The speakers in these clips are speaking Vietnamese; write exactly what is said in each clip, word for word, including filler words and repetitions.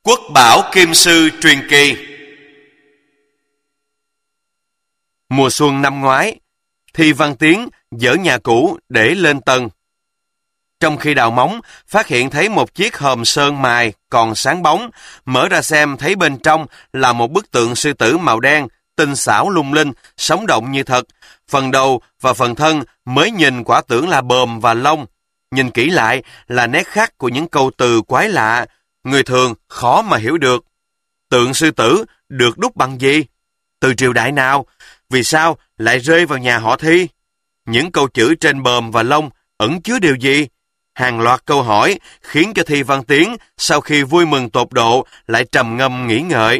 Quốc bảo Kim Sư truyền kỳ. Mùa xuân năm ngoái, Thi Văn Tiến dỡ nhà cũ để lên tầng. Trong khi đào móng, phát hiện thấy một chiếc hòm sơn mài còn sáng bóng, mở ra xem thấy bên trong là một bức tượng sư tử màu đen, tinh xảo lung linh, sống động như thật. Phần đầu và phần thân mới nhìn quả tưởng là bờm và lông. Nhìn kỹ lại là nét khắc của những câu từ quái lạ, người thường khó mà hiểu được. Tượng sư tử được đúc bằng gì? Từ triều đại nào? Vì sao lại rơi vào nhà họ Thi? Những câu chữ trên bờm và lông ẩn chứa điều gì? Hàng loạt câu hỏi khiến cho Thi Văn Tiến sau khi vui mừng tột độ lại trầm ngâm nghĩ ngợi.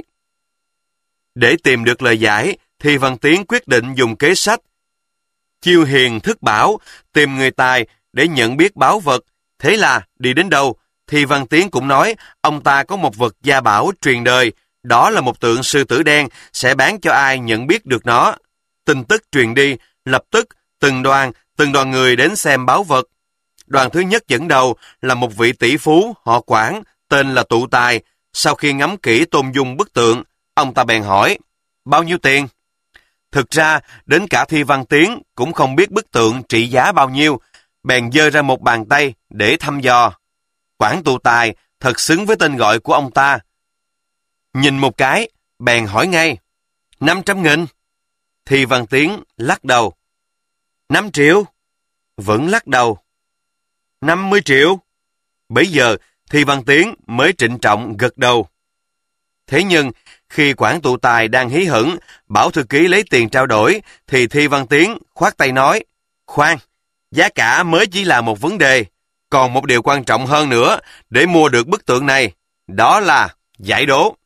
Để tìm được lời giải, Thi Văn Tiến quyết định dùng kế sách chiêu hiền thức bảo, tìm người tài để nhận biết báu vật. Thế là đi đến đâu, Thi Văn Tiến cũng nói ông ta có một vật gia bảo truyền đời, đó là một tượng sư tử đen, sẽ bán cho ai nhận biết được nó. Tin tức truyền đi, lập tức từng đoàn, từng đoàn người đến xem báu vật. Đoàn thứ nhất dẫn đầu là một vị tỷ phú họ Quản, tên là Tụ Tài. Sau khi ngắm kỹ tôn dung bức tượng, ông ta bèn hỏi, bao nhiêu tiền? Thực ra, đến cả Thi Văn Tiến cũng không biết bức tượng trị giá bao nhiêu, bèn giơ ra một bàn tay để thăm dò. Quản Tụ Tài thật xứng với tên gọi của ông ta. Nhìn một cái, bèn hỏi ngay, năm trăm nghìn. Thi Văn Tiến lắc đầu. Năm triệu? Vẫn lắc đầu. Năm mươi triệu? Bấy giờ, Thi Văn Tiến mới trịnh trọng gật đầu. Thế nhưng, khi Quản Tụ Tài đang hí hửng, bảo thư ký lấy tiền trao đổi, thì Thi Văn Tiến khoát tay nói, khoan, giá cả mới chỉ là một vấn đề, còn một điều quan trọng hơn nữa để mua được bức tượng này, đó là giải đố.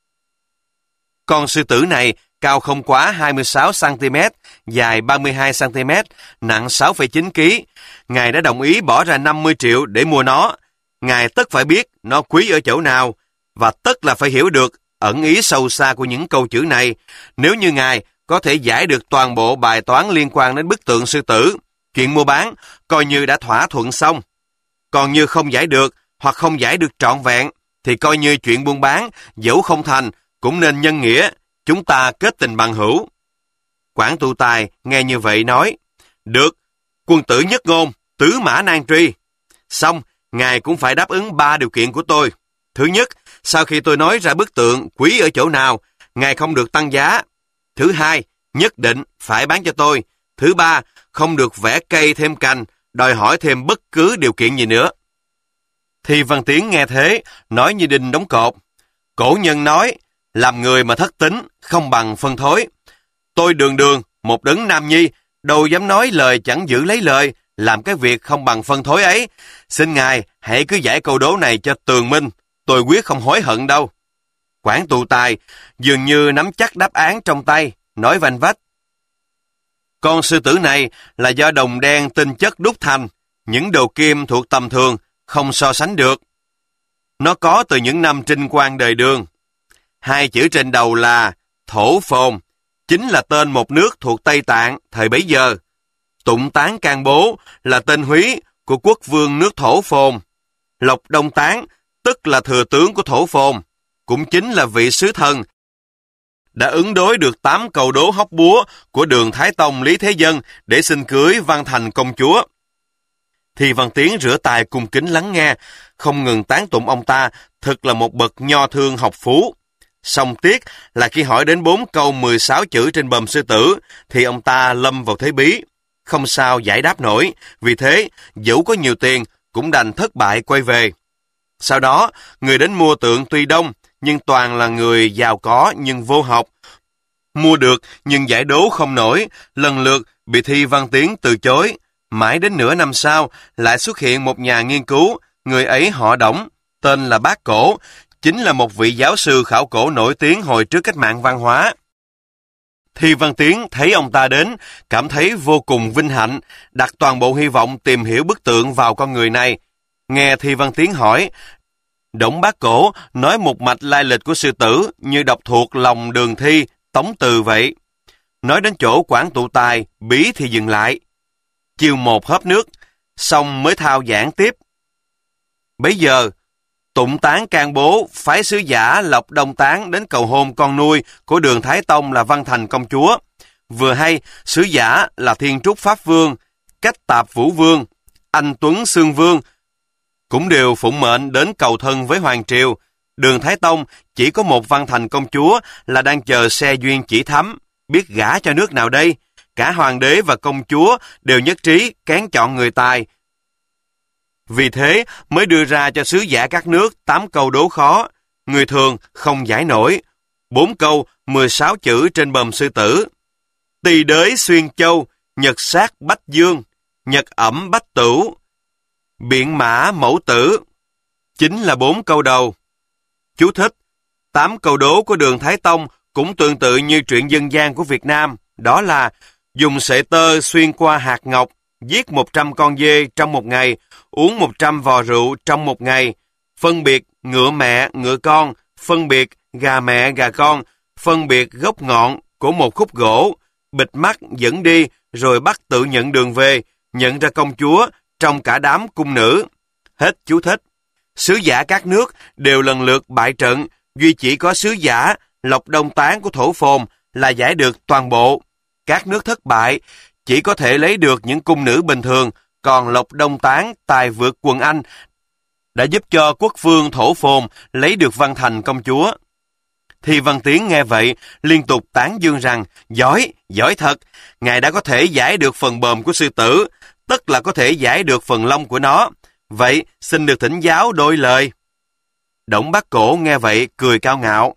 Con sư tử này cao không quá hai mươi sáu xăng-ti-mét, dài ba mươi hai xăng-ti-mét, nặng sáu phẩy chín ki lô gam. Ngài đã đồng ý bỏ ra năm mươi triệu để mua nó. Ngài tất phải biết nó quý ở chỗ nào, và tất là phải hiểu được ẩn ý sâu xa của những câu chữ này. Nếu như Ngài có thể giải được toàn bộ bài toán liên quan đến bức tượng sư tử, chuyện mua bán coi như đã thỏa thuận xong. Còn như không giải được hoặc không giải được trọn vẹn, thì coi như chuyện buôn bán dẫu không thành cũng nên nhân nghĩa, chúng ta kết tình bằng hữu. Quản Tụ Tài nghe như vậy nói, được, quân tử nhất ngôn, tứ mã nan truy. Xong, Ngài cũng phải đáp ứng ba điều kiện của tôi. Thứ nhất, sau khi tôi nói ra bức tượng quý ở chỗ nào, Ngài không được tăng giá. Thứ hai, nhất định phải bán cho tôi. Thứ ba, không được vẽ cây thêm cành, đòi hỏi thêm bất cứ điều kiện gì nữa. Thi Văn Tiến nghe thế, nói như đinh đóng cột. Cổ nhân nói, làm người mà thất tính, không bằng phân thối. Tôi đường đường, một đấng nam nhi, đâu dám nói lời chẳng giữ lấy lời, làm cái việc không bằng phân thối ấy. Xin Ngài hãy cứ giải câu đố này cho tường minh, tôi quyết không hối hận đâu. Quản Tụ Tài dường như nắm chắc đáp án trong tay, nói vanh vách. Con sư tử này là do đồng đen tinh chất đúc thành, những đồ kim thuộc tầm thường, không so sánh được. Nó có từ những năm trinh quang đời Đường. Hai chữ trên đầu là Thổ Phồn, chính là tên một nước thuộc Tây Tạng thời bấy giờ. Tụng Tán Can Bố là tên húy của quốc vương nước Thổ Phồn. Lộc Đông Tán, tức là thừa tướng của Thổ Phồn, cũng chính là vị sứ thần đã ứng đối được tám câu đố hóc búa của Đường Thái Tông Lý Thế Dân để xin cưới Văn Thành công chúa. Thi Văn Tiến rửa tài cung kính lắng nghe, không ngừng tán tụng ông ta, thật là một bậc nho thương học phú. Song tiếc là khi hỏi đến bốn câu mười sáu chữ trên bờm sư tử, thì ông ta lâm vào thế bí, không sao giải đáp nổi, vì thế, dẫu có nhiều tiền, cũng đành thất bại quay về. Sau đó, người đến mua tượng tuy đông, nhưng toàn là người giàu có nhưng vô học. Mua được nhưng giải đố không nổi, lần lượt bị Thi Văn Tiến từ chối. Mãi đến nửa năm sau, lại xuất hiện một nhà nghiên cứu, người ấy họ Đổng, tên là Bác Cổ, chính là một vị giáo sư khảo cổ nổi tiếng hồi trước cách mạng văn hóa. Thi Văn Tiến thấy ông ta đến, cảm thấy vô cùng vinh hạnh, đặt toàn bộ hy vọng tìm hiểu bức tượng vào con người này. Nghe Thi Văn Tiến hỏi, Đổng Bác Cổ nói một mạch lai lịch của sư tử như đọc thuộc lòng Đường Thi, Tống Từ vậy. Nói đến chỗ Quản Tụ Tài, bí thì dừng lại. Chiều một hớp nước, xong mới thao giảng tiếp. Bấy giờ, Tụng Tán can bố phái sứ giả Lộc Đông Tán đến cầu hôn con nuôi của Đường Thái Tông là Văn Thành công chúa. Vừa hay, sứ giả là Thiên Trúc Pháp Vương, Cách Tạp Vũ Vương, Anh Tuấn Xương Vương cũng đều phụng mệnh đến cầu thân với Hoàng Triều. Đường Thái Tông chỉ có một Văn Thành công chúa là đang chờ xe duyên chỉ thắm, biết gả cho nước nào đây. Cả hoàng đế và công chúa đều nhất trí kén chọn người tài. Vì thế mới đưa ra cho sứ giả các nước tám câu đố khó, người thường không giải nổi. Bốn câu, mười sáu chữ trên bờm sư tử. Tỳ đới xuyên châu, nhật sát bách dương, nhật ẩm bách tửu, biện mã mẫu tử. Chính là bốn câu đầu. Chú thích: tám câu đố của Đường Thái Tông cũng tương tự như truyện dân gian của Việt Nam, đó là dùng sợi tơ xuyên qua hạt ngọc, giết một trăm con dê trong một ngày, uống một trăm vò rượu trong một ngày, phân biệt ngựa mẹ, ngựa con, phân biệt gà mẹ, gà con, phân biệt gốc ngọn của một khúc gỗ, bịt mắt dẫn đi rồi bắt tự nhận đường về, nhận ra công chúa trong cả đám cung nữ. Hết chú thích. Sứ giả các nước đều lần lượt bại trận, duy chỉ có sứ giả Lộc Đông Tán của Thổ Phồn là giải được toàn bộ. Các nước thất bại chỉ có thể lấy được những cung nữ bình thường, còn Lộc Đông Tán tài vượt quần Anh đã giúp cho quốc vương Thổ Phồn lấy được Văn Thành công chúa. Thi Văn Tiến nghe vậy liên tục tán dương rằng giỏi, giỏi thật, ngài đã có thể giải được phần bờm của sư tử, tức là có thể giải được phần lông của nó. Vậy xin được thỉnh giáo đôi lời. Đổng Bát Cổ nghe vậy cười cao ngạo.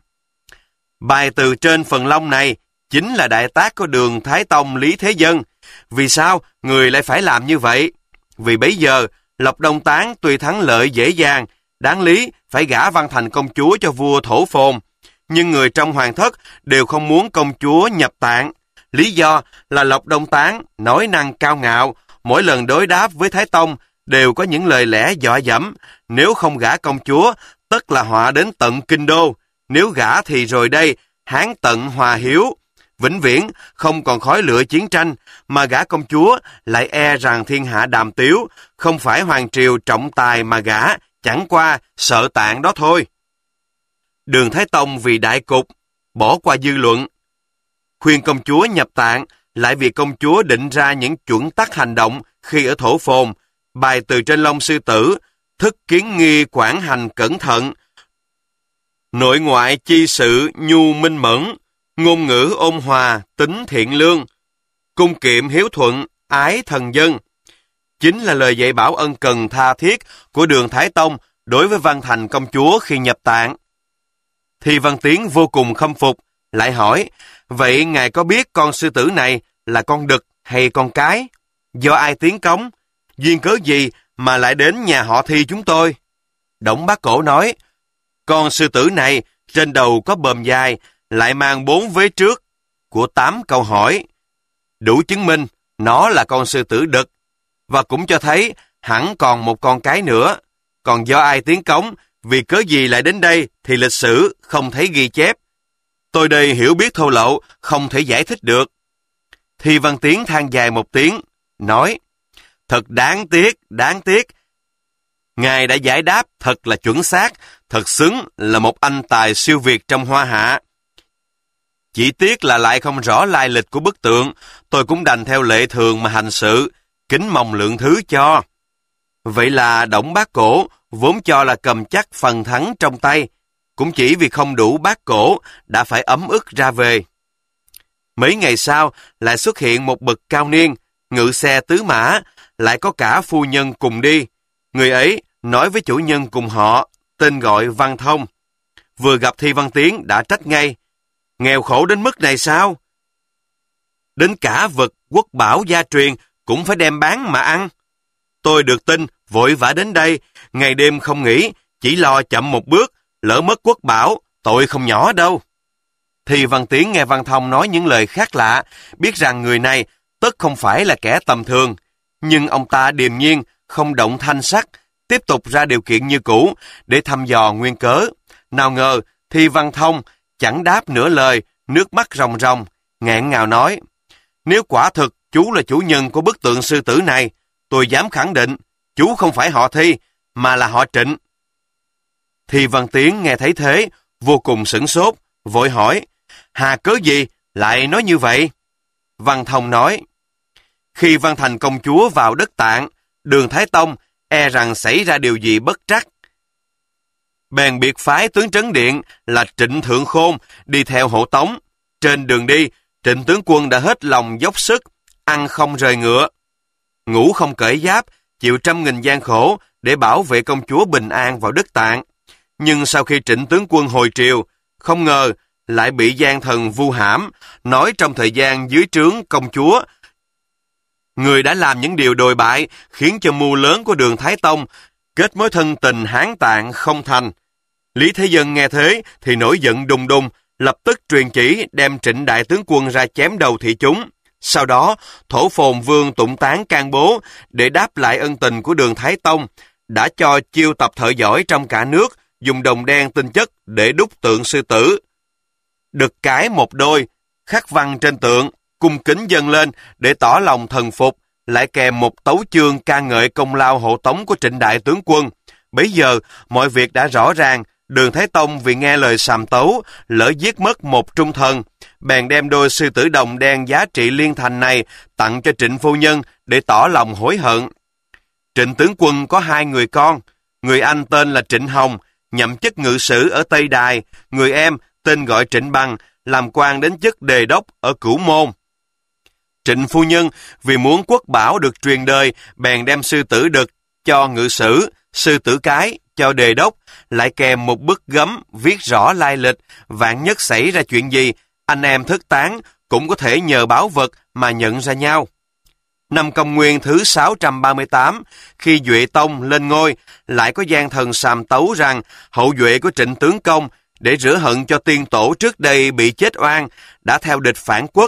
Bài từ trên phần lông này chính là đại tác của Đường Thái Tông Lý Thế Dân. Vì sao người lại phải làm như vậy? Vì bấy giờ Lộc Đông Tán tuy thắng lợi dễ dàng, đáng lý phải gả Văn Thành công chúa cho vua Thổ Phồn, nhưng người trong hoàng thất đều không muốn công chúa nhập tạng. Lý do là Lộc Đông Tán nói năng cao ngạo, mỗi lần đối đáp với Thái Tông đều có những lời lẽ dọa dẫm. Nếu không gả công chúa, tất là họa đến tận kinh đô. Nếu gả thì rồi đây, Hán tận hòa hiếu, vĩnh viễn không còn khói lửa chiến tranh, mà gả công chúa lại e rằng thiên hạ đàm tiếu, không phải hoàng triều trọng tài mà gả, chẳng qua sợ tạng đó thôi. Đường Thái Tông vì đại cục, bỏ qua dư luận, khuyên công chúa nhập tạng, lại vì công chúa định ra những chuẩn tắc hành động khi ở Thổ Phồn, bài từ trên lông sư tử, thức kiến nghi quản hành cẩn thận, nội ngoại chi sự nhu minh mẫn, ngôn ngữ ôn hòa, tính thiện lương, cung kiệm hiếu thuận, ái thần dân. Chính là lời dạy bảo ân cần tha thiết của Đường Thái Tông đối với Văn Thành công chúa khi nhập tạng. Thi Văn Tiến vô cùng khâm phục, lại hỏi, vậy ngài có biết con sư tử này là con đực hay con cái? Do ai tiến cống? Duyên cớ gì mà lại đến nhà họ Thi chúng tôi? Đổng Bát Cổ nói, con sư tử này trên đầu có bờm dài, lại mang bốn vế trước của tám câu hỏi, đủ chứng minh nó là con sư tử đực, và cũng cho thấy hẳn còn một con cái nữa. Còn do ai tiến cống, vì cớ gì lại đến đây thì lịch sử không thấy ghi chép. Tôi đây hiểu biết thô lậu, không thể giải thích được. Thi Văn Tiến than dài một tiếng, nói, thật đáng tiếc, đáng tiếc. Ngài đã giải đáp thật là chuẩn xác, thật xứng là một anh tài siêu việt trong hoa hạ. Chỉ tiếc là lại không rõ lai lịch của bức tượng, tôi cũng đành theo lệ thường mà hành sự, kính mong lượng thứ cho. Vậy là Đổng Bát Cổ vốn cho là cầm chắc phần thắng trong tay, cũng chỉ vì không đủ bát cổ đã phải ấm ức ra về. Mấy ngày sau lại xuất hiện một bậc cao niên, ngự xe tứ mã, lại có cả phu nhân cùng đi. Người ấy nói với chủ nhân cùng họ, tên gọi Văn Thông. Vừa gặp Thi Văn Tiến đã trách ngay, nghèo khổ đến mức này sao? Đến cả vật quốc bảo gia truyền cũng phải đem bán mà ăn. Tôi được tin, vội vã đến đây, ngày đêm không nghỉ, chỉ lo chậm một bước, lỡ mất quốc bảo, tội không nhỏ đâu. Thi Văn Tiến nghe Văn Thông nói những lời khác lạ, biết rằng người này tất không phải là kẻ tầm thường. Nhưng ông ta điềm nhiên, không động thanh sắc, tiếp tục ra điều kiện như cũ để thăm dò nguyên cớ. Nào ngờ, Thi Văn Thông chẳng đáp nửa lời, nước mắt ròng ròng, nghẹn ngào nói, nếu quả thực chú là chủ nhân của bức tượng sư tử này, tôi dám khẳng định, chú không phải họ Thi, mà là họ Trịnh. Thì Văn Tiến nghe thấy thế, vô cùng sửng sốt, vội hỏi, hà cớ gì lại nói như vậy? Văn Thông nói, khi Văn Thành công chúa vào đất Tạng, Đường Thái Tông e rằng xảy ra điều gì bất trắc. Bèn biệt phái tướng trấn điện là Trịnh Thượng Khôn đi theo hộ tống. Trên đường đi, Trịnh tướng quân đã hết lòng dốc sức, ăn không rời ngựa, ngủ không cởi giáp, chịu trăm nghìn gian khổ để bảo vệ công chúa bình an vào đất Tạng. Nhưng sau khi Trịnh tướng quân hồi triều, không ngờ lại bị gian thần vu hãm, nói trong thời gian dưới trướng công chúa, người đã làm những điều đồi bại khiến cho mưu lớn của Đường Thái Tông kết mối thân tình Hán Tạng không thành. Lý Thế Dân nghe thế thì nổi giận đùng đùng, lập tức truyền chỉ đem Trịnh đại tướng quân ra chém đầu thị chúng. Sau đó, Thổ Phồn Vương tụng tán can bố để đáp lại ân tình của Đường Thái Tông, đã cho chiêu tập thợ giỏi trong cả nước dùng đồng đen tinh chất để đúc tượng sư tử. Đực cái một đôi, khắc văn trên tượng, cung kính dâng lên để tỏ lòng thần phục, lại kèm một tấu chương ca ngợi công lao hộ tống của Trịnh đại tướng quân. Bấy giờ, mọi việc đã rõ ràng. Đường Thái Tông vì nghe lời sàm tấu, lỡ giết mất một trung thần, bèn đem đôi sư tử đồng đen giá trị liên thành này tặng cho Trịnh phu nhân để tỏ lòng hối hận. Trịnh tướng quân có hai người con, người anh tên là Trịnh Hồng, nhậm chức ngự sử ở Tây Đài, người em tên gọi Trịnh Bằng, làm quan đến chức đề đốc ở Cửu Môn. Trịnh phu nhân vì muốn quốc bảo được truyền đời, bèn đem sư tử đực cho ngự sử, sư tử cái cho đề đốc, lại kèm một bức gấm viết rõ lai lịch, vạn nhất xảy ra chuyện gì, anh em thất tán cũng có thể nhờ báo vật mà nhận ra nhau. Năm Công Nguyên thứ sáu trăm ba mươi tám, khi Duệ Tông lên ngôi, lại có gian thần sàm tấu rằng hậu duệ của Trịnh tướng công để rửa hận cho tiên tổ trước đây bị chết oan, đã theo địch phản quốc,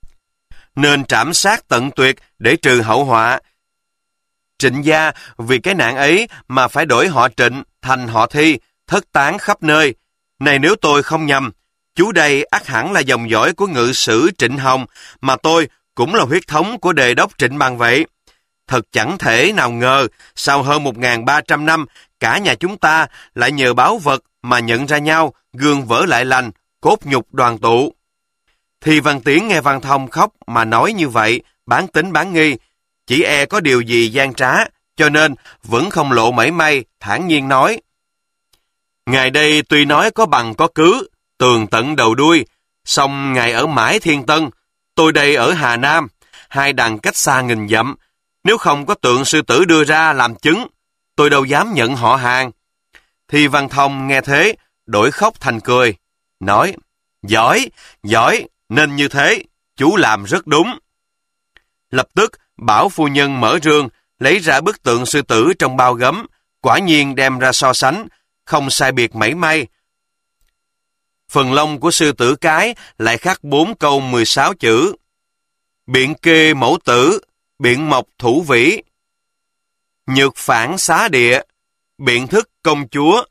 nên trảm sát tận tuyệt để trừ hậu họa. Trịnh gia vì cái nạn ấy mà phải đổi họ Trịnh thành họ Thi, thất tán khắp nơi. Này nếu tôi không nhầm, chú đây ắt hẳn là dòng dõi của ngự sử Trịnh Hồng, mà tôi cũng là huyết thống của đề đốc Trịnh Bằng vậy. Thật chẳng thể nào ngờ, sau hơn một nghìn ba trăm năm, cả nhà chúng ta lại nhờ báo vật mà nhận ra nhau, gương vỡ lại lành, cốt nhục đoàn tụ. Thì Văn Tiến nghe Văn Thông khóc mà nói như vậy, bán tính bán nghi, chỉ e có điều gì gian trá, cho nên vẫn không lộ mảy may, thản nhiên nói. Ngài đây tuy nói có bằng có cứ, tường tận đầu đuôi, song ngài ở mãi Thiên Tân, tôi đây ở Hà Nam, hai đằng cách xa nghìn dặm, nếu không có tượng sư tử đưa ra làm chứng, tôi đâu dám nhận họ hàng. Thì Văn Thông nghe thế, đổi khóc thành cười, nói, giỏi, giỏi, nên như thế, chú làm rất đúng. Lập tức, bảo phu nhân mở rương, lấy ra bức tượng sư tử trong bao gấm, quả nhiên đem ra so sánh, không sai biệt mảy may. Phần lông của sư tử cái lại khắc bốn câu mười sáu chữ. Biện kê mẫu tử, biện mộc thủ vĩ, nhược phản xá địa, biện thức công chúa.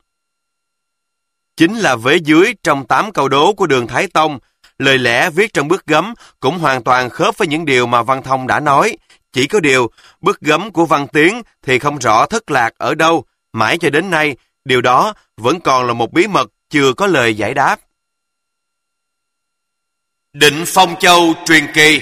Chính là vế dưới trong tám câu đố của Đường Thái Tông. Lời lẽ viết trong bức gấm cũng hoàn toàn khớp với những điều mà Văn Thông đã nói. Chỉ có điều, bức gấm của Văn Tiến thì không rõ thất lạc ở đâu. Mãi cho đến nay, điều đó vẫn còn là một bí mật chưa có lời giải đáp. Định Phong Châu truyền kỳ.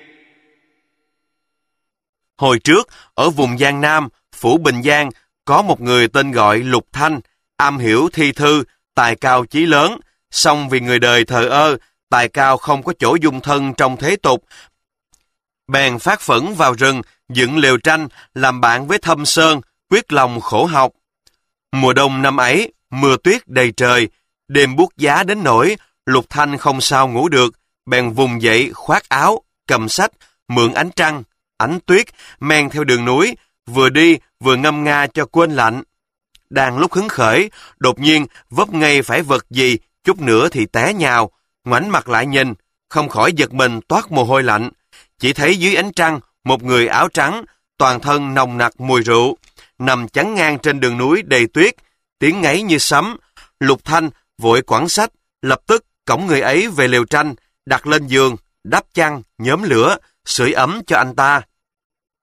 Hồi trước, ở vùng Giang Nam, phủ Bình Giang, có một người tên gọi Lục Thanh, am hiểu thi thư, tài cao chí lớn, song vì người đời thờ ơ, tài cao không có chỗ dung thân trong thế tục. Bèn phát phẫn vào rừng, dựng lều tranh, làm bạn với Thâm Sơn, quyết lòng khổ học. Mùa đông năm ấy, mưa tuyết đầy trời, đêm buốt giá đến nỗi, Lục Thanh không sao ngủ được, bèn vùng dậy khoác áo, cầm sách, mượn ánh trăng, ánh tuyết, men theo đường núi, vừa đi vừa ngâm nga cho quên lạnh. Đang lúc hứng khởi, đột nhiên vấp ngay phải vật gì, chút nữa thì té nhào, ngoảnh mặt lại nhìn, không khỏi giật mình toát mồ hôi lạnh. Chỉ thấy dưới ánh trăng, một người áo trắng, toàn thân nồng nặc mùi rượu, nằm chắn ngang trên đường núi đầy tuyết, tiếng ngáy như sấm. Lục Thanh vội quẳng sách, lập tức cõng người ấy về lều tranh, đặt lên giường, đắp chăn, nhóm lửa, sưởi ấm cho anh ta.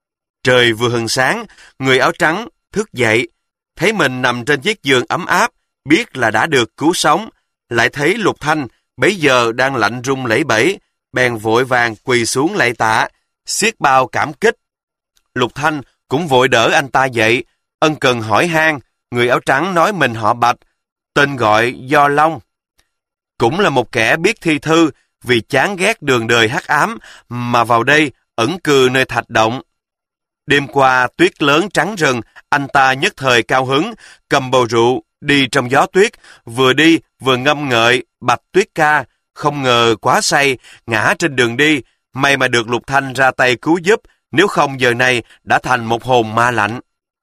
Trời vừa hừng sáng, người áo trắng thức dậy, thấy mình nằm trên chiếc giường ấm áp, biết là đã được cứu sống, lại thấy Lục Thanh bấy giờ đang lạnh run lẩy bẩy, bèn vội vàng quỳ xuống lạy tạ, xiết bao cảm kích. Lục Thanh cũng vội đỡ anh ta dậy, ân cần hỏi han. Người áo trắng nói mình họ Bạch, tên gọi Do Long, cũng là một kẻ biết thi thư, vì chán ghét đường đời hắc ám mà vào đây ẩn cư nơi thạch động. Đêm qua tuyết lớn trắng rừng, anh ta nhất thời cao hứng, cầm bầu rượu đi trong gió tuyết, vừa đi vừa ngâm ngợi Bạch Tuyết ca, không ngờ quá say, ngã trên đường đi, may mà được Lục Thanh ra tay cứu giúp, nếu không giờ này đã thành một hồn ma lạnh.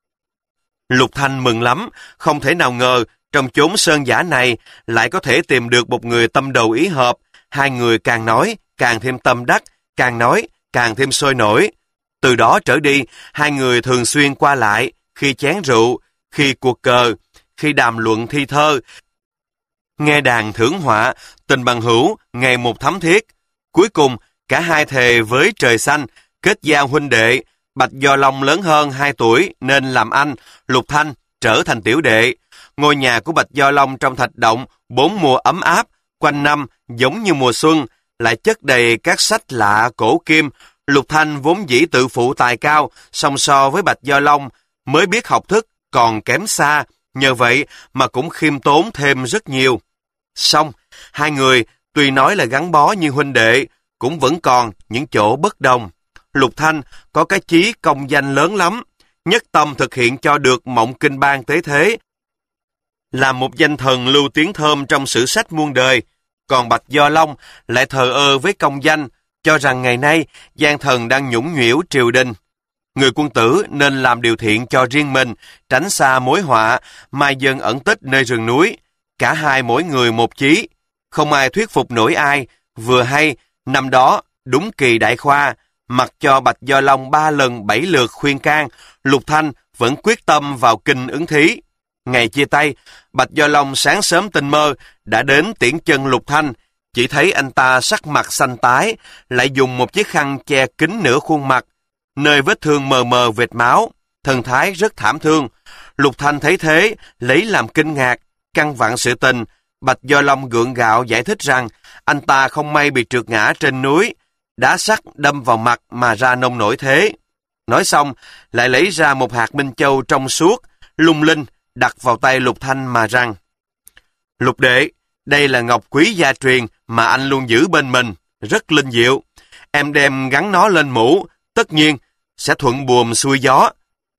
Lục Thanh mừng lắm, không thể nào ngờ trong chốn sơn dã này lại có thể tìm được một người tâm đầu ý hợp. Hai người càng nói càng thêm tâm đắc, càng nói càng thêm sôi nổi. Từ đó trở đi, hai người thường xuyên qua lại, khi chén rượu, khi cuộc cờ, khi đàm luận thi thơ, nghe đàn thưởng họa, tình bằng hữu ngày một thắm thiết. Cuối cùng, cả hai thề với trời xanh, kết giao huynh đệ. Bạch Do Long lớn hơn hai tuổi nên làm anh, Lục Thanh trở thành tiểu đệ. Ngôi nhà của Bạch Do Long trong thạch động bốn mùa ấm áp, quanh năm giống như mùa xuân, lại chất đầy các sách lạ cổ kim. Lục Thanh vốn dĩ tự phụ tài cao, song so với Bạch Do Long mới biết học thức còn kém xa, nhờ vậy mà cũng khiêm tốn thêm rất nhiều. Song hai người tuy nói là gắn bó như huynh đệ, cũng vẫn còn những chỗ bất đồng. Lục Thanh có cái chí công danh lớn lắm, nhất tâm thực hiện cho được mộng kinh ban tế thế, làm một danh thần lưu tiếng thơm trong sử sách muôn đời. Còn Bạch Do Long lại thờ ơ với công danh, cho rằng ngày nay gian thần đang nhũng nhẽo triều đình. Người quân tử nên làm điều thiện cho riêng mình, tránh xa mối họa, mai dân ẩn tích nơi rừng núi. Cả hai mỗi người một chí, không ai thuyết phục nổi ai. Vừa hay, năm đó, đúng kỳ đại khoa, mặc cho Bạch Do Long ba lần bảy lượt khuyên can, Lục Thanh vẫn quyết tâm vào kinh ứng thí. Ngày chia tay, Bạch Do Long sáng sớm tinh mơ đã đến tiễn chân Lục Thanh, chỉ thấy anh ta sắc mặt xanh tái, lại dùng một chiếc khăn che kín nửa khuôn mặt, nơi vết thương mờ mờ vệt máu, thần thái rất thảm thương. Lục Thanh thấy thế, lấy làm kinh ngạc, căn vặn sự tình. Bạch Do Long gượng gạo giải thích rằng anh ta không may bị trượt ngã trên núi, đá sắt đâm vào mặt mà ra nông nổi thế. Nói xong, lại lấy ra một hạt minh châu trong suốt, lung linh, đặt vào tay Lục Thanh mà rằng: Lục đệ, đây là ngọc quý gia truyền mà anh luôn giữ bên mình, rất linh diệu. Em đem gắn nó lên mũ, tất nhiên sẽ thuận buồm xuôi gió.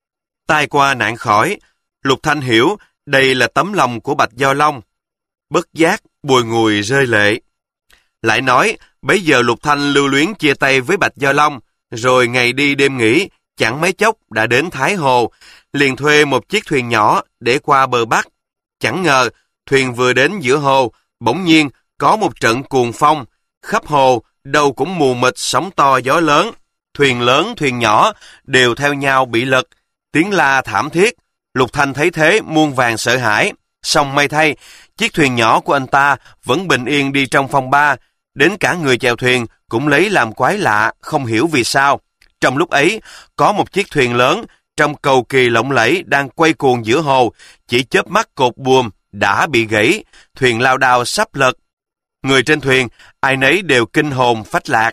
Tai qua nạn khỏi, Lục Thanh hiểu đây là tấm lòng của Bạch Do Long. Bất giác, bùi ngùi rơi lệ. Lại nói, bấy giờ Lục Thanh lưu luyến chia tay với Bạch Do Long, rồi ngày đi đêm nghỉ, chẳng mấy chốc đã đến Thái Hồ, liền thuê một chiếc thuyền nhỏ để qua bờ Bắc. Chẳng ngờ, thuyền vừa đến giữa hồ, bỗng nhiên có một trận cuồng phong, khắp hồ đâu cũng mù mịt sóng to gió lớn, thuyền lớn thuyền nhỏ đều theo nhau bị lật, tiếng la thảm thiết. Lục Thanh thấy thế muôn vàn sợ hãi, song may thay, chiếc thuyền nhỏ của anh ta vẫn bình yên đi trong phong ba, đến cả người chèo thuyền cũng lấy làm quái lạ, không hiểu vì sao. Trong lúc ấy, có một chiếc thuyền lớn trong cầu kỳ lộng lẫy đang quay cuồng giữa hồ, chỉ chớp mắt cột buồm đã bị gãy, thuyền lao đao sắp lật. Người trên thuyền ai nấy đều kinh hồn phách lạc,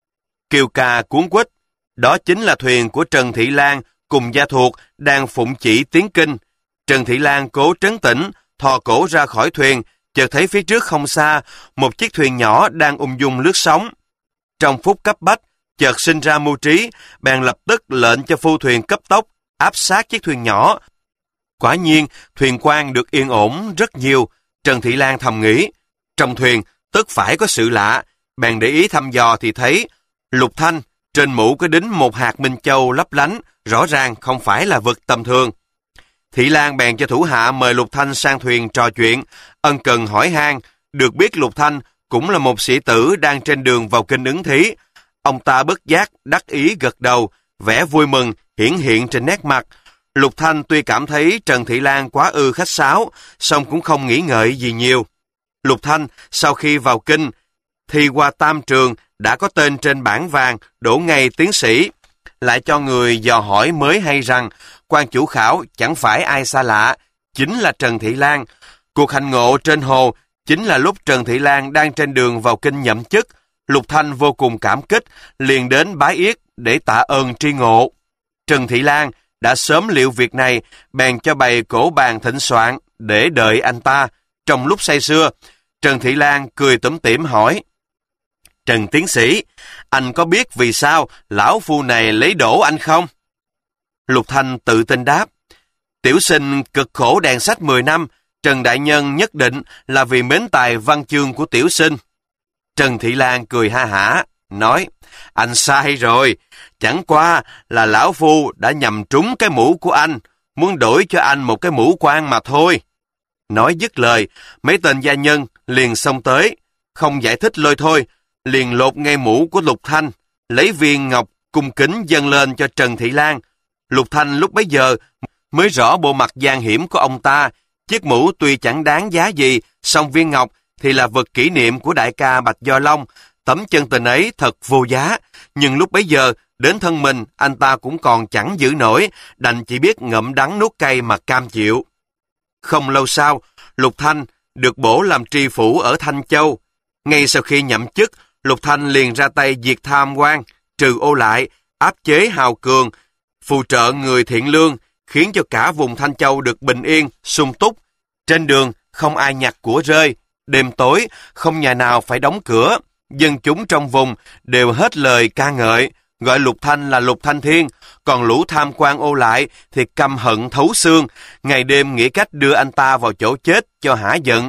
kêu ca cuống quýt. Đó chính là thuyền của Trần Thị Lan cùng gia thuộc đang phụng chỉ tiến kinh. Trần Thị Lan cố trấn tĩnh, thò cổ ra khỏi thuyền, chợt thấy phía trước không xa một chiếc thuyền nhỏ đang ung dung lướt sóng. Trong phút cấp bách, chợt sinh ra mưu trí, bèn lập tức lệnh cho phu thuyền cấp tốc áp sát chiếc thuyền nhỏ. Quả nhiên, thuyền quan được yên ổn rất nhiều. Trần Thị Lan thầm nghĩ, trong thuyền tất phải có sự lạ, bèn để ý thăm dò thì thấy Lục Thanh trên mũ có đính một hạt minh châu lấp lánh, rõ ràng không phải là vật tầm thường. Thị Lan bèn cho thủ hạ mời Lục Thanh sang thuyền trò chuyện, ân cần hỏi han. Được biết Lục Thanh cũng là một sĩ tử đang trên đường vào kinh ứng thí. Ông ta bất giác đắc ý gật đầu, vẻ vui mừng hiển hiện trên nét mặt. Lục Thanh tuy cảm thấy Trần Thị Lan quá ư khách sáo, song cũng không nghĩ ngợi gì nhiều. Lục Thanh sau khi vào kinh, thi qua tam trường đã có tên trên bảng vàng, đỗ ngay tiến sĩ. Lại cho người dò hỏi mới hay rằng quan chủ khảo chẳng phải ai xa lạ, chính là Trần Thị Lan. Cuộc hành ngộ trên hồ chính là lúc Trần Thị Lan đang trên đường vào kinh nhậm chức. Lục Thanh vô cùng cảm kích, liền đến bái yết để tạ ơn tri ngộ. Trần Thị Lan đã sớm liệu việc này, bèn cho bày cổ bàn thịnh soạn để đợi anh ta. Trong lúc say sưa, Trần Thị Lan cười tủm tỉm hỏi: Trần tiến sĩ, anh có biết vì sao lão phu này lấy đổ anh không? Lục Thanh tự tin đáp: Tiểu sinh cực khổ đèn sách mười năm, Trần đại nhân nhất định là vì mến tài văn chương của tiểu sinh. Trần Thị Lan cười ha hả, nói: Anh sai rồi, chẳng qua là lão phu đã nhầm trúng cái mũ của anh, muốn đổi cho anh một cái mũ quan mà thôi. Nói dứt lời, mấy tên gia nhân liền xông tới, không giải thích lôi thôi, liền lột ngay mũ của Lục Thanh, lấy viên ngọc cung kính dâng lên cho Trần Thị Lan. Lục Thanh lúc bấy giờ mới rõ bộ mặt gian hiểm của ông ta. Chiếc mũ tuy chẳng đáng giá gì, song viên ngọc thì là vật kỷ niệm của đại ca Bạch Do Long. Tấm chân tình ấy thật vô giá, nhưng lúc bấy giờ đến thân mình anh ta cũng còn chẳng giữ nổi, đành chỉ biết ngậm đắng nuốt cay mà cam chịu. Không lâu sau, Lục Thanh được bổ làm tri phủ ở Thanh Châu. Ngay sau khi nhậm chức, Lục Thanh liền ra tay diệt tham quan, trừ ô lại, áp chế hào cường, phù trợ người thiện lương, khiến cho cả vùng Thanh Châu được bình yên, sung túc. Trên đường không ai nhặt của rơi, đêm tối không nhà nào phải đóng cửa. Dân chúng trong vùng đều hết lời ca ngợi, gọi Lục Thanh là Lục Thanh Thiên, còn lũ tham quan ô lại thì căm hận thấu xương, ngày đêm nghĩ cách đưa anh ta vào chỗ chết cho hả giận.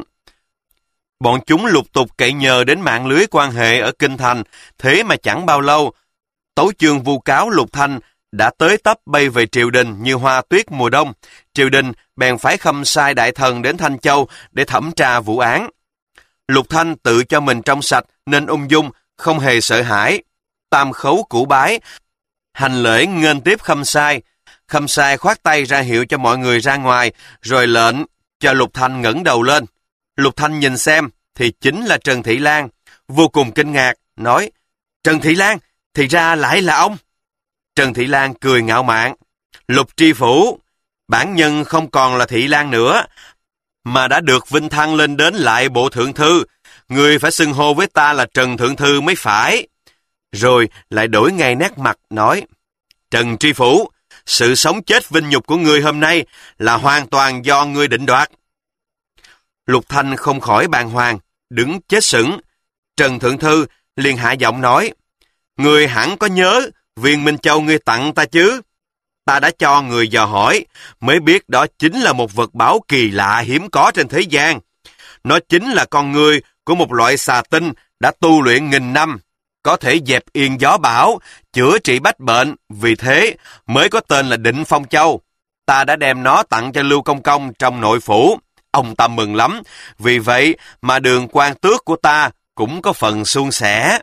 Bọn chúng lục tục cậy nhờ đến mạng lưới quan hệ ở kinh thành, thế mà chẳng bao lâu, tấu chương vu cáo Lục Thanh đã tới tấp bay về triều đình như hoa tuyết mùa đông. Triều đình bèn phái khâm sai đại thần đến Thanh Châu để thẩm tra vụ án. Lục Thanh tự cho mình trong sạch nên ung dung, không hề sợ hãi. Tam khấu củ bái, hành lễ nghênh tiếp khâm sai. Khâm sai khoát tay ra hiệu cho mọi người ra ngoài, rồi lệnh cho Lục Thanh ngẩng đầu lên. Lục Thanh nhìn xem thì chính là Trần Thị Lan, vô cùng kinh ngạc, nói: Trần Thị Lan, thì ra lại là ông. Trần Thị Lan cười ngạo mạn: Lục tri phủ, bản nhân không còn là Thị Lan nữa, mà đã được vinh thăng lên đến lại bộ thượng thư. Người phải xưng hô với ta là Trần thượng thư mới phải. Rồi lại đổi ngay nét mặt, nói: Trần tri phủ, sự sống chết vinh nhục của ngươi hôm nay là hoàn toàn do ngươi định đoạt. Lục Thanh không khỏi bàng hoàng, đứng chết sững. Trần thượng thư liền hạ giọng nói: Ngươi hẳn có nhớ viên Minh Châu ngươi tặng ta chứ? Ta đã cho người dò hỏi, mới biết đó chính là một vật báu kỳ lạ hiếm có trên thế gian. Nó chính là con người của một loại xà tinh đã tu luyện nghìn năm, có thể dẹp yên gió bão, chữa trị bách bệnh, vì thế mới có tên là Định Phong Châu. Ta đã đem nó tặng cho Lưu Công Công trong nội phủ. Ông ta mừng lắm, vì vậy mà đường quan tước của ta cũng có phần suôn sẻ.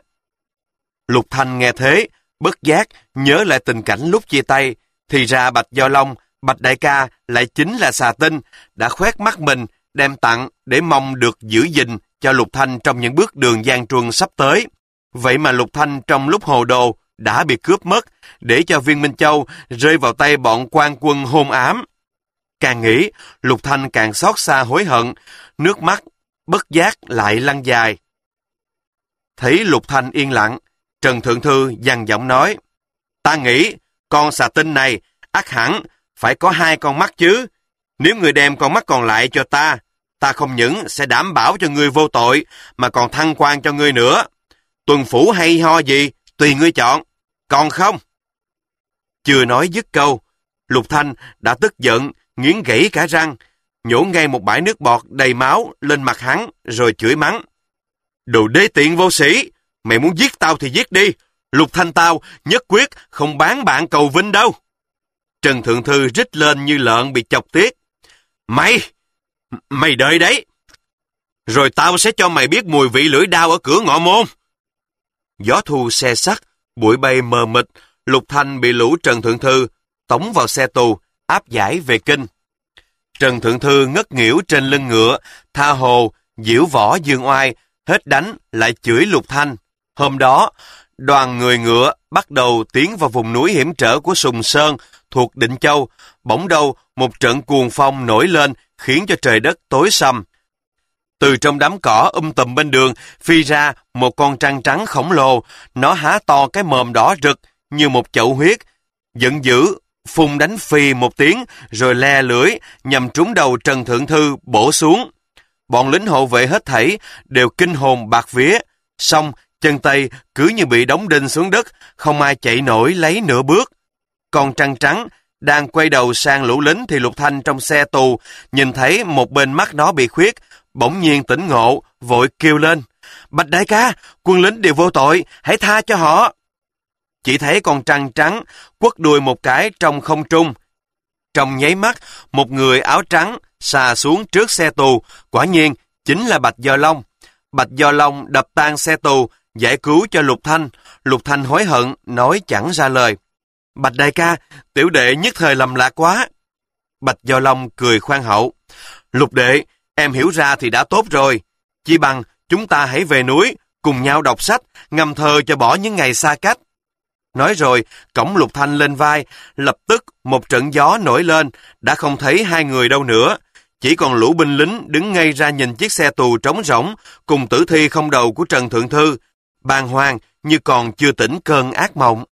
Lục Thanh nghe thế, bất giác nhớ lại tình cảnh lúc chia tay, thì ra Bạch Do Long, Bạch đại ca lại chính là xà tinh đã khoét mắt mình, đem tặng để mong được giữ gìn cho Lục Thanh trong những bước đường gian truân sắp tới. Vậy mà Lục Thanh trong lúc hồ đồ đã bị cướp mất, để cho viên Minh Châu rơi vào tay bọn quan quân hôn ám. Càng nghĩ, Lục Thanh càng xót xa hối hận, nước mắt bất giác lại lăn dài. Thấy Lục Thanh yên lặng, Trần thượng thư dằn giọng nói: Ta nghĩ con xà tinh này ắt hẳn phải có hai con mắt chứ. Nếu người đem con mắt còn lại cho ta, ta không những sẽ đảm bảo cho ngươi vô tội, mà còn thăng quan cho ngươi nữa. Tuần phủ hay ho gì, tùy ngươi chọn, còn không? Chưa nói dứt câu, Lục Thanh đã tức giận, nghiến gãy cả răng, nhổ ngay một bãi nước bọt đầy máu lên mặt hắn, rồi chửi mắng: Đồ đê tiện vô sĩ, mày muốn giết tao thì giết đi, Lục Thanh tao nhất quyết không bán bạn cầu vinh đâu. Trần thượng thư rít lên như lợn bị chọc tiết: Mày, mày đợi đấy, rồi tao sẽ cho mày biết mùi vị lưỡi đao ở cửa ngọ môn. Gió thu xe sắt, bụi bay mờ mịt, Lục Thanh bị lũ Trần thượng thư tống vào xe tù, áp giải về kinh. Trần thượng thư ngất nghỉu trên lưng ngựa, tha hồ diễu võ dương oai, hết đánh lại chửi Lục Thanh. Hôm đó, đoàn người ngựa bắt đầu tiến vào vùng núi hiểm trở của Sùng Sơn thuộc Định Châu. Bỗng đâu một trận cuồng phong nổi lên, khiến cho trời đất tối sầm. Từ trong đám cỏ um tùm bên đường phi ra một con trăng trắng khổng lồ, nó há to cái mồm đỏ rực như một chậu huyết, giận dữ phun đánh phì một tiếng rồi le lưỡi nhằm trúng đầu Trần Thượng Thư bổ xuống. Bọn lính hộ vệ hết thảy đều kinh hồn bạt vía, xong chân tay cứ như bị đóng đinh xuống đất, không ai chạy nổi lấy nửa bước. Con trăng trắng đang quay đầu sang lũ lính thì Lục Thanh trong xe tù nhìn thấy một bên mắt nó bị khuyết, bỗng nhiên tỉnh ngộ, vội kêu lên: Bạch đại ca, quân lính đều vô tội, hãy tha cho họ. Chỉ thấy con trăng trắng quất đuôi một cái trong không trung. Trong nháy mắt, một người áo trắng xà xuống trước xe tù, quả nhiên chính là Bạch Giò Long. Bạch Giò Long đập tan xe tù, giải cứu cho Lục Thanh. Lục Thanh hối hận, nói chẳng ra lời. Bạch đại ca, tiểu đệ nhất thời lầm lạc quá. Bạch Giò Long cười khoan hậu. Lục đệ, em hiểu ra thì đã tốt rồi. Chỉ bằng chúng ta hãy về núi, cùng nhau đọc sách, ngâm thơ cho bỏ những ngày xa cách. Nói rồi, cõng Lục Thanh lên vai, lập tức một trận gió nổi lên, đã không thấy hai người đâu nữa. Chỉ còn lũ binh lính đứng ngây ra nhìn chiếc xe tù trống rỗng, cùng tử thi không đầu của Trần Thượng Thư, bàng hoàng như còn chưa tỉnh cơn ác mộng.